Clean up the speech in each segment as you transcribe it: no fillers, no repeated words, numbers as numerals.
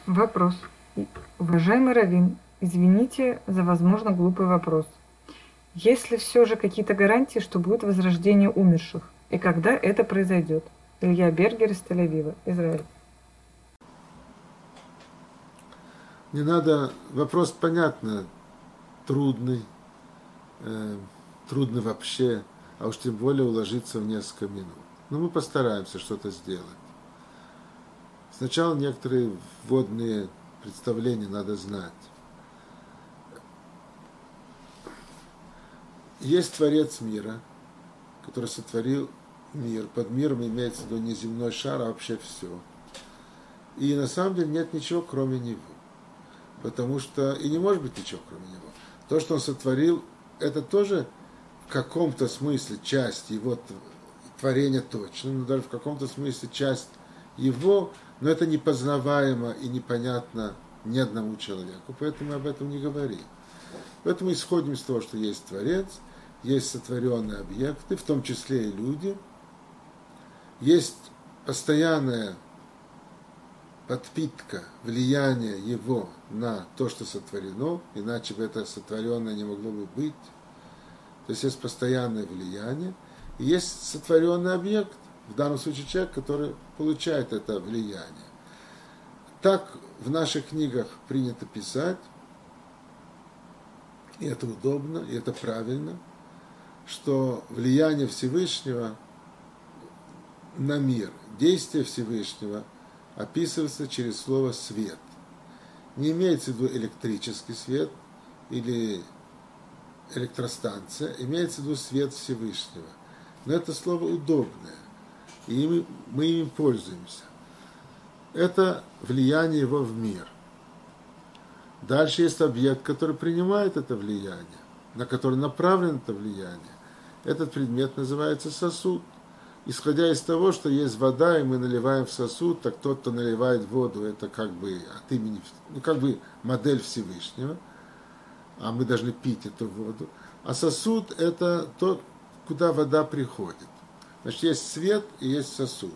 Вопрос. Уважаемый Раввин, извините за, возможно, глупый вопрос. Есть ли все же какие-то гарантии, что будет возрождение умерших? И когда это произойдет? Илья Бергер из Тель-Авива, Израиль. Не надо, вопрос понятно, трудный, трудный вообще, а уж тем более уложиться в несколько минут. Но мы постараемся что-то сделать. Сначала некоторые вводные представления надо знать. Есть Творец мира, который сотворил мир. Под миром имеется в виду не земной шар, а вообще все. И на самом деле нет ничего, кроме него. Потому что и не может быть ничего, кроме него. То, что он сотворил, это тоже в каком-то смысле часть его творения точно, но даже в каком-то смысле часть его, но это непознаваемо и непонятно ни одному человеку, поэтому мы об этом не говорим. Поэтому исходим из того, что есть Творец, есть сотворенные объекты, в том числе и люди, есть постоянная подпитка, влияние его на то, что сотворено, иначе бы это сотворенное не могло бы быть. То есть постоянное влияние, и есть сотворенный объект, в данном случае человек, который получает это влияние. Так в наших книгах принято писать, и это удобно, и это правильно, что влияние Всевышнего на мир, действие Всевышнего описывается через слово «свет». Не имеется в виду электрический свет или электростанция, имеется в виду свет Всевышнего. Но это слово удобное, и мы им пользуемся. Это влияние его в мир. Дальше есть объект, который принимает это влияние, на который направлено это влияние. Этот предмет называется сосуд. Исходя из того, что есть вода, и мы наливаем в сосуд, так тот, кто наливает воду, это как бы от имени, как бы модель Всевышнего, а мы должны пить эту воду. А сосуд – это то, куда вода приходит. Значит, есть свет и есть сосуд.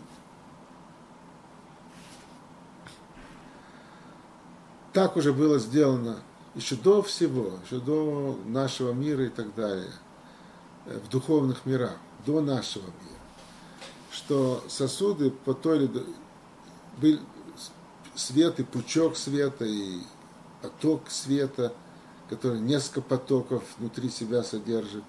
Так уже было сделано еще до всего, еще до нашего мира и так далее, в духовных мирах, до нашего мира. Что сосуды по той или был свет и пучок света, и поток света, который несколько потоков внутри себя содержит,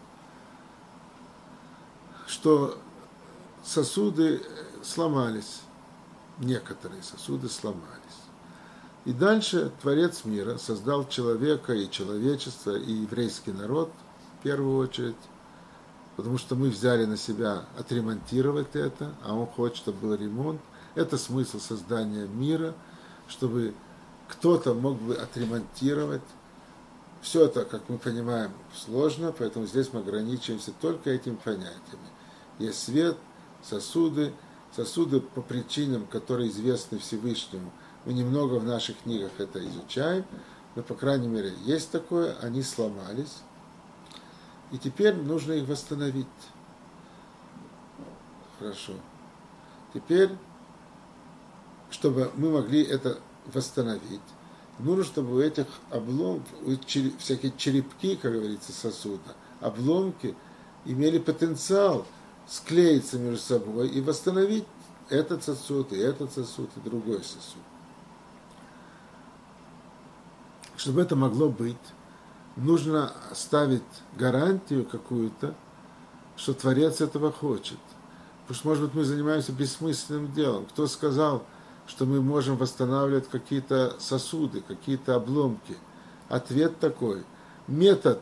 что сосуды сломались, некоторые сосуды сломались. И дальше Творец мира создал человека и человечество, и еврейский народ в первую очередь, потому что мы взяли на себя отремонтировать это, а он хочет, чтобы был ремонт. Это смысл создания мира, чтобы кто-то мог бы отремонтировать. Все это, как мы понимаем, сложно, поэтому здесь мы ограничиваемся только этими понятиями. Есть свет, сосуды по причинам, которые известны Всевышнему. Мы немного в наших книгах это изучаем, но, по крайней мере, есть такое, они сломались. И теперь нужно их восстановить. Хорошо. Теперь, чтобы мы могли это восстановить, нужно, чтобы у этих обломков, всякие черепки, как говорится, сосуда, обломки имели потенциал склеиться между собой и восстановить этот сосуд, и другой сосуд. Чтобы это могло быть, нужно ставить гарантию какую-то, что Творец этого хочет. Потому что, может быть, мы занимаемся бессмысленным делом. Кто сказал, что мы можем восстанавливать какие-то сосуды, какие-то обломки? Ответ такой. Метод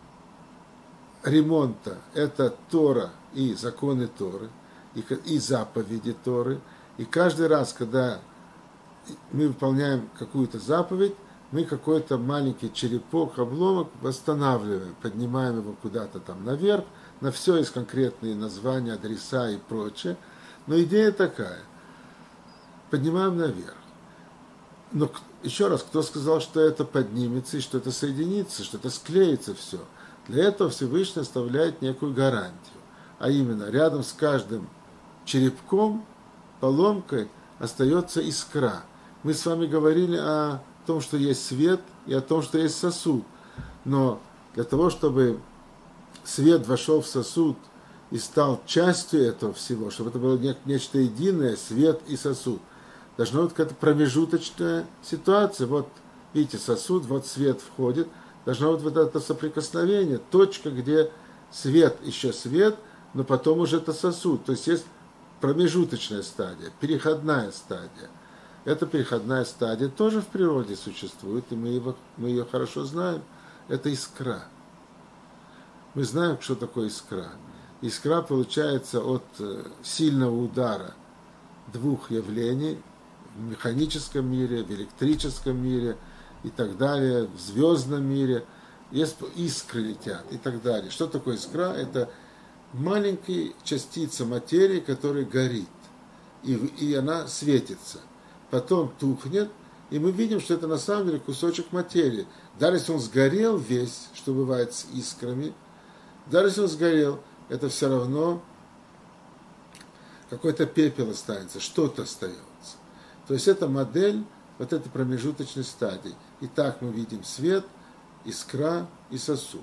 ремонта – это Тора и законы Торы, и заповеди Торы. И каждый раз, когда мы выполняем какую-то заповедь, мы какой-то маленький черепок, обломок восстанавливаем, поднимаем его куда-то там наверх, на все есть конкретные названия, адреса и прочее. Но идея такая. Поднимаем наверх. Но еще раз, кто сказал, что это поднимется, и что это соединится, что это склеится все? Для этого Всевышний оставляет некую гарантию. А именно, рядом с каждым черепком, поломкой, остается искра. Мы с вами говорили о том, что есть свет и о том, что есть сосуд. Но для того, чтобы свет вошел в сосуд и стал частью этого всего, чтобы это было нечто единое, свет и сосуд, должна быть какая-то промежуточная ситуация. Вот, видите, сосуд, вот свет входит, должно быть вот это соприкосновение, точка, где свет, еще свет, но потом уже это сосуд. То есть есть промежуточная стадия, переходная стадия. Эта переходная стадия тоже в природе существует, и мы ее хорошо знаем. Это искра. Мы знаем, что такое искра. Искра получается от сильного удара двух явлений в механическом мире, в электрическом мире и так далее, в звездном мире. Есть искры летят и так далее. Что такое искра? Это маленькая частица материи, которая горит, и она светится. Потом тухнет, и мы видим, что это на самом деле кусочек материи. Даже если он сгорел весь, что бывает с искрами, даже если он сгорел, это все равно какой-то пепел останется, что-то остается. То есть это модель вот этой промежуточной стадии. И так мы видим свет, искра и сосуд.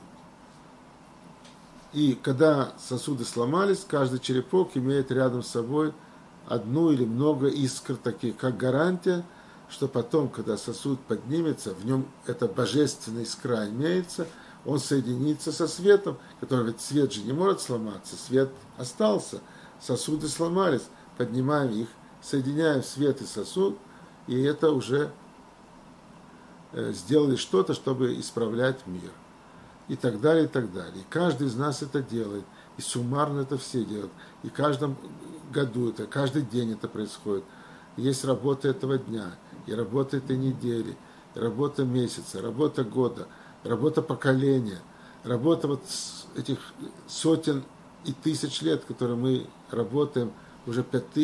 И когда сосуды сломались, каждый черепок имеет рядом с собой одну или много искр, таких как гарантия, что потом, когда сосуд поднимется, в нем эта божественная искра имеется, он соединится со светом, который, ведь свет же не может сломаться, свет остался, сосуды сломались, поднимаем их, соединяем свет и сосуд, и это уже сделали что-то, чтобы исправлять мир. И так далее, и так далее. И каждый из нас это делает, и суммарно это все делают, и в каждом году это, каждый день это происходит. Есть работа этого дня, и работа этой недели, и работа месяца, работа года, работа поколения, работа вот этих сотен и тысяч лет, которые мы работаем, уже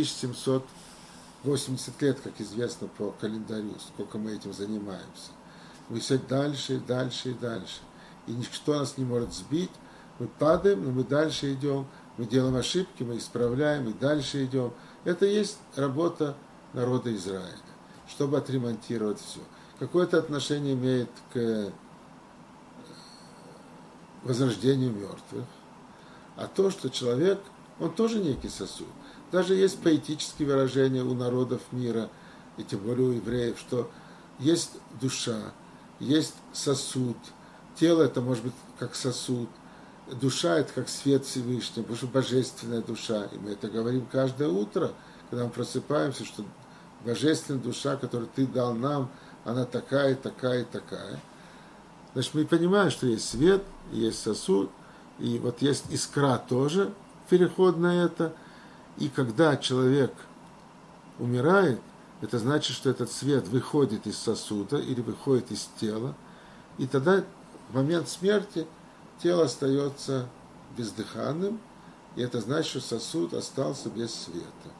5780 лет, как известно по календарю, сколько мы этим занимаемся. Мы все дальше, и дальше, и дальше. И ничто нас не может сбить. Мы падаем, но мы дальше идем. Мы делаем ошибки, мы исправляем, и дальше идем. Это и есть работа народа Израиля, чтобы отремонтировать все. Какое-то отношение имеет к возрождению мертвых. А то, что человек, он тоже некий сосуд. Даже есть поэтические выражения у народов мира, и тем более у евреев, что есть душа, есть сосуд. Тело это может быть как сосуд. Душа это как свет Всевышнего, потому что божественная душа. И мы это говорим каждое утро, когда мы просыпаемся, что божественная душа, которую ты дал нам, она такая, такая, такая. Значит, мы понимаем, что есть свет, есть сосуд, и вот есть искра тоже, переход на это. И когда человек умирает, это значит, что этот свет выходит из сосуда или выходит из тела, и тогда в момент смерти тело остается бездыханным, и это значит, что сосуд остался без света.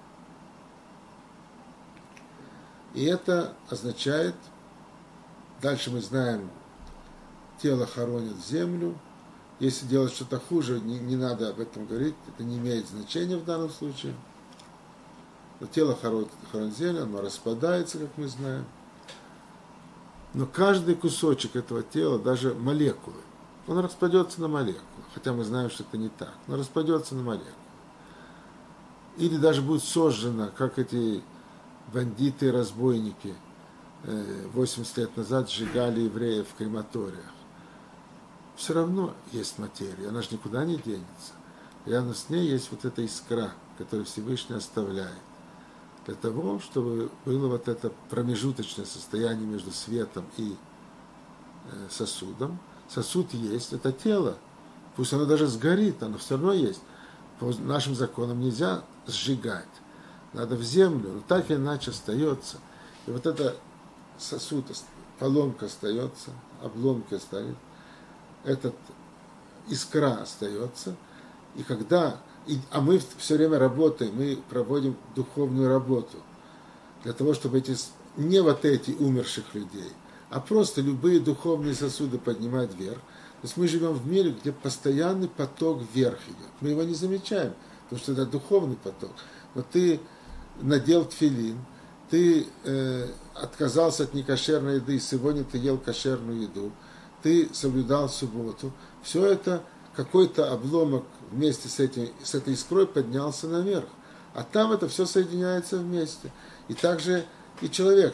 И это означает, дальше мы знаем, тело хоронят в землю. Если делать что-то хуже, не надо об этом говорить, это не имеет значения в данном случае. Но тело хоронят в землю, оно распадается, как мы знаем. Но каждый кусочек этого тела, даже молекулы, он распадется на молекулы, хотя мы знаем, что это не так, но распадется на молекулы. Или даже будет сожжено, как эти бандиты и разбойники 80 лет назад сжигали евреев в крематориях. Все равно есть материя, она же никуда не денется. Рядом с ней есть вот эта искра, которую Всевышний оставляет. Для того, чтобы было вот это промежуточное состояние между светом и сосудом. Сосуд есть, это тело. Пусть оно даже сгорит, оно все равно есть. По нашим законам нельзя сжигать. Надо в землю, но так или иначе остается. И вот это сосуд, поломка остается, обломки остаются. Этот искра остается. И когда... А мы все время работаем, мы проводим духовную работу. Для того, чтобы эти... Не вот эти умерших людей, а просто любые духовные сосуды поднимать вверх. То есть мы живем в мире, где постоянный поток вверх идет. Мы его не замечаем, потому что это духовный поток. Но ты надел тфилин, ты отказался от некошерной еды, сегодня ты ел кошерную еду, ты соблюдал субботу. Все это какой-то обломок вместе с этой искрой поднялся наверх. А там это все соединяется вместе. И также и человек.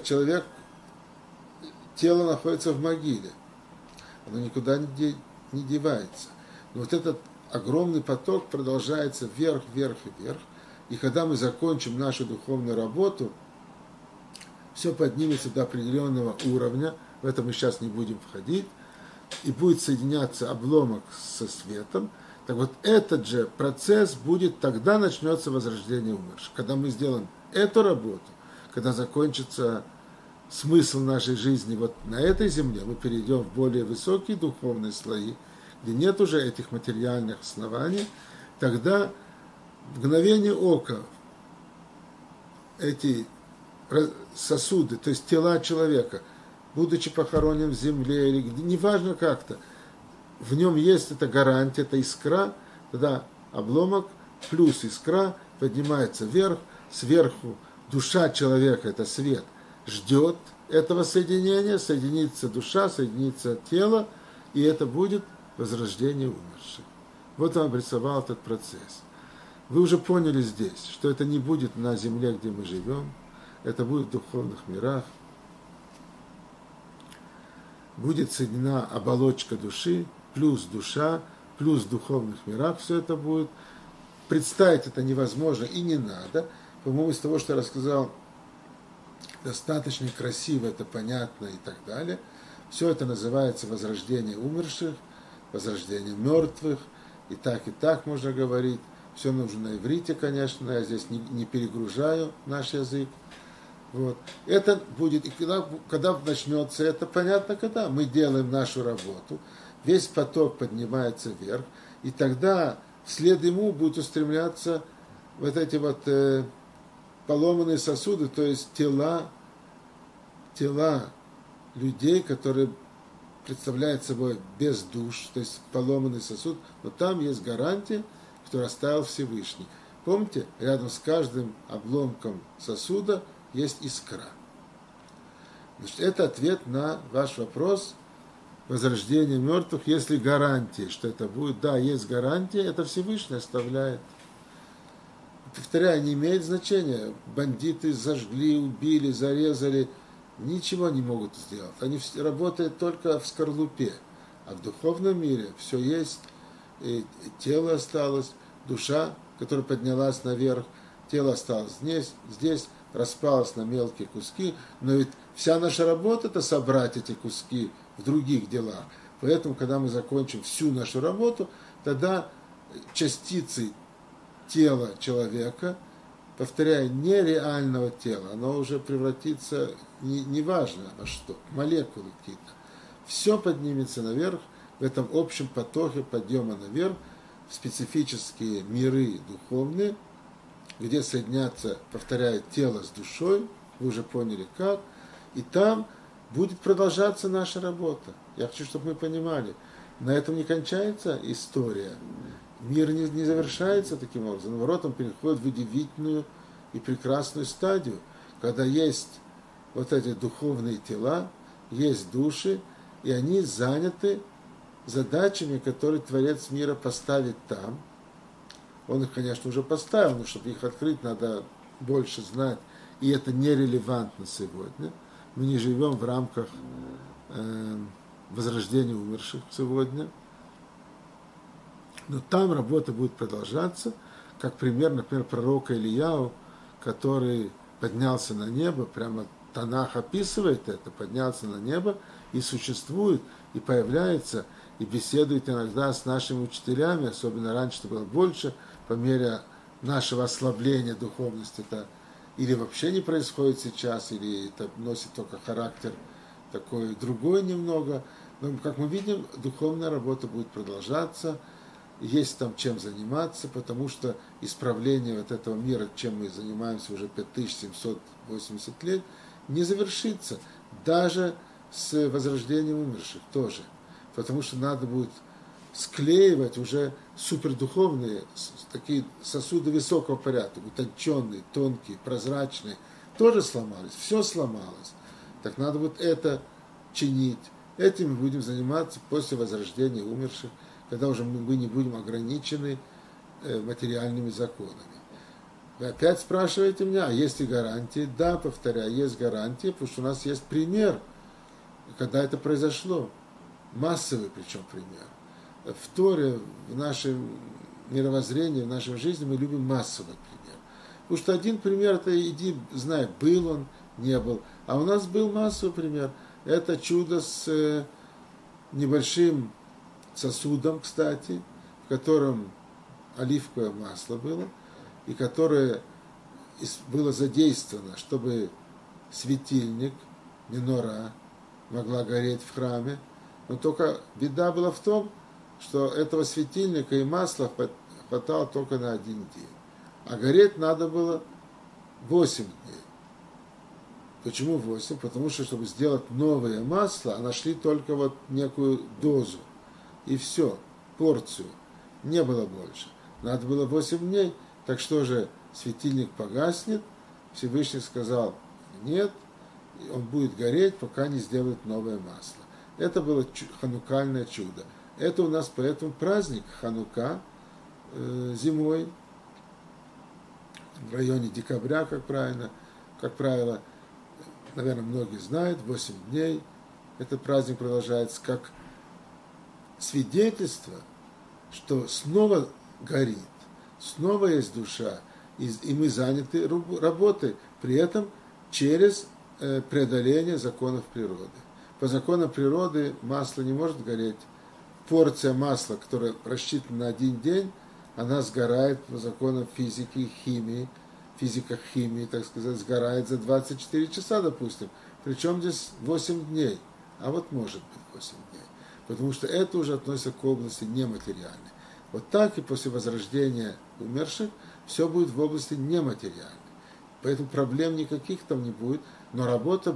Тело находится в могиле. Оно никуда не девается. Но вот этот огромный поток продолжается вверх, вверх и вверх. И когда мы закончим нашу духовную работу, все поднимется до определенного уровня, в это мы сейчас не будем входить, и будет соединяться обломок со светом. Так вот, этот же процесс будет, тогда начнется возрождение умерших. Когда мы сделаем эту работу, когда закончится смысл нашей жизни вот на этой земле, мы перейдем в более высокие духовные слои, где нет уже этих материальных оснований, тогда в мгновение ока эти сосуды, то есть тела человека, будучи похоронен в земле, или неважно как-то, в нем есть эта гарантия, эта искра, тогда обломок плюс искра поднимается вверх, сверху душа человека, это свет, ждет этого соединения, соединится душа, соединится тело, и это будет возрождение умерших. Вот он обрисовал этот процесс. Вы уже поняли здесь, что это не будет на земле, где мы живем, это будет в духовных мирах. Будет соединена оболочка души, плюс душа, плюс в духовных мирах все это будет. Представить это невозможно и не надо. По-моему, из того, что я рассказал, достаточно красиво, это понятно и так далее. Все это называется возрождение умерших, возрождение мертвых, и так можно говорить. Все нужно на иврите, конечно, я здесь не перегружаю наш язык. Вот. Это будет, и когда начнется это, понятно, когда мы делаем нашу работу, весь поток поднимается вверх, и тогда вслед ему будут устремляться вот эти вот поломанные сосуды, то есть тела людей, которые представляют собой без душ, то есть поломанный сосуд, но там есть гарантия, которую оставил Всевышний. Помните, рядом с каждым обломком сосуда есть искра. Значит, это ответ на ваш вопрос возрождения мертвых, если гарантия, что это будет. Да, есть гарантия, это Всевышний оставляет. Повторяю, не имеет значения. Бандиты зажгли, убили, зарезали, ничего не могут сделать. Они работают только в скорлупе. А в духовном мире все есть, и тело осталось, душа, которая поднялась наверх, тело осталось здесь распалось на мелкие куски, но ведь вся наша работа – это собрать эти куски в других делах. Поэтому, когда мы закончим всю нашу работу, тогда частицы тела человека, повторяю, нереального тела, оно уже превратится, неважно во что, молекулы какие-то. Все поднимется наверх, в этом общем потоке подъема наверх, в специфические миры духовные, где соединятся, повторяю, тело с душой, вы уже поняли как, и там будет продолжаться наша работа. Я хочу, чтобы мы понимали, на этом не кончается история. Мир не завершается таким образом. Наоборот, он переходит в удивительную и прекрасную стадию, когда есть вот эти духовные тела, есть души, и они заняты задачами, которые Творец мира поставит там. Он их, конечно, уже поставил, но чтобы их открыть, надо больше знать. И это нерелевантно сегодня. Мы не живем в рамках возрождения умерших сегодня. Но там работа будет продолжаться, как пример, например, пророка Илияу, который поднялся на небо, прямо Танах описывает это, поднялся на небо и существует, и появляется, и беседует иногда с нашими учителями, особенно раньше это было больше, по мере нашего ослабления духовности, это или вообще не происходит сейчас, или это носит только характер такой другой немного. Но, как мы видим, духовная работа будет продолжаться, есть там чем заниматься, потому что исправление вот этого мира, чем мы занимаемся уже 5780 лет, не завершится, даже с возрождением умерших тоже, потому что надо будет склеивать уже супердуховные, такие сосуды высокого порядка, утонченные, тонкие, прозрачные, тоже сломались, все сломалось. Так надо вот это чинить. Этим мы будем заниматься после возрождения умерших, когда уже мы не будем ограничены материальными законами. Вы опять спрашиваете меня, а есть ли гарантии? Да, повторяю, есть гарантии, потому что у нас есть пример, когда это произошло. Массовый причем пример. В Торе, в нашем мировоззрении, в нашей жизни мы любим массовый пример. Потому что один пример, это иди, знай, был он, не был. А у нас был массовый пример. Это чудо с небольшим сосудом, кстати, в котором оливковое масло было, и которое было задействовано, чтобы светильник, минора, могла гореть в храме. Но только беда была в том, что этого светильника и масла хватало только на 1 день. А гореть надо было 8 дней. Почему 8? Потому что, чтобы сделать новое масло, нашли только вот некую дозу. И все, порцию. Не было больше. Надо было 8 дней. Так что же, светильник погаснет? Всевышний сказал, нет, он будет гореть, пока не сделают новое масло. Это было ханукальное чудо. Это у нас поэтому праздник Ханука зимой, в районе декабря, как правило, наверное, многие знают, 8 дней. Этот праздник продолжается как свидетельство, что снова горит, снова есть душа, и мы заняты работой, при этом через преодоление законов природы. По законам природы масло не может гореть. Порция масла, которая рассчитана на 1 день, она сгорает по законам физики и химии, физика-химии, так сказать, сгорает за 24 часа, допустим. Причем здесь 8 дней, а вот может быть 8 дней. Потому что это уже относится к области нематериальной. Вот так и после возрождения умерших все будет в области нематериальной. Поэтому проблем никаких там не будет, но работа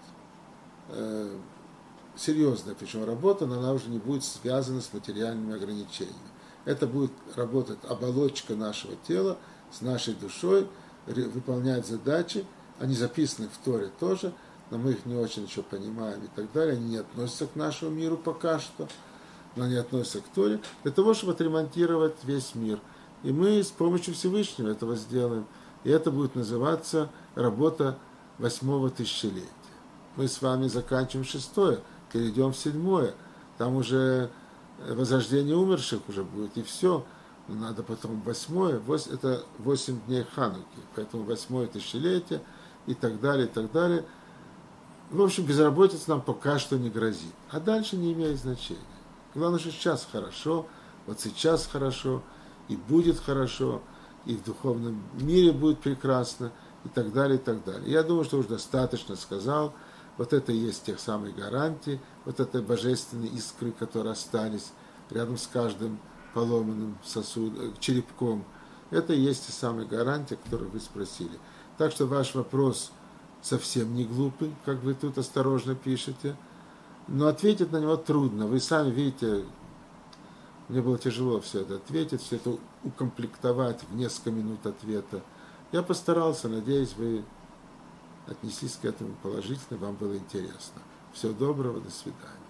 будет. Серьезная, причем работа, но она уже не будет связана с материальными ограничениями. Это будет работать оболочка нашего тела с нашей душой, выполнять задачи. Они записаны в Торе тоже, но мы их не очень еще понимаем и так далее. Они не относятся к нашему миру пока что, но они относятся к Торе, для того, чтобы отремонтировать весь мир. И мы с помощью Всевышнего этого сделаем. И это будет называться работа 8-го тысячелетия. Мы с вами заканчиваем 6-е, перейдем в 7-е. Там уже возрождение умерших уже будет, и все. Но надо потом 8-е, это 8 дней Хануки, поэтому 8-е тысячелетие и так далее, и так далее. В общем, безработица нам пока что не грозит, а дальше не имеет значения. Главное, что сейчас хорошо, вот сейчас хорошо, и будет хорошо, и в духовном мире будет прекрасно, и так далее, и так далее. Я думаю, что уже достаточно сказал. Вот это и есть тех самых гарантий, вот это божественные искры, которые остались рядом с каждым поломанным черепком. Это и есть те самые гарантии, которые вы спросили. Так что ваш вопрос совсем не глупый, как вы тут осторожно пишете, но ответить на него трудно. Вы сами видите, мне было тяжело все это ответить, все это укомплектовать в несколько минут ответа. Я постарался, надеюсь, вы отнеслись к этому положительно, вам было интересно. Всего доброго, до свидания.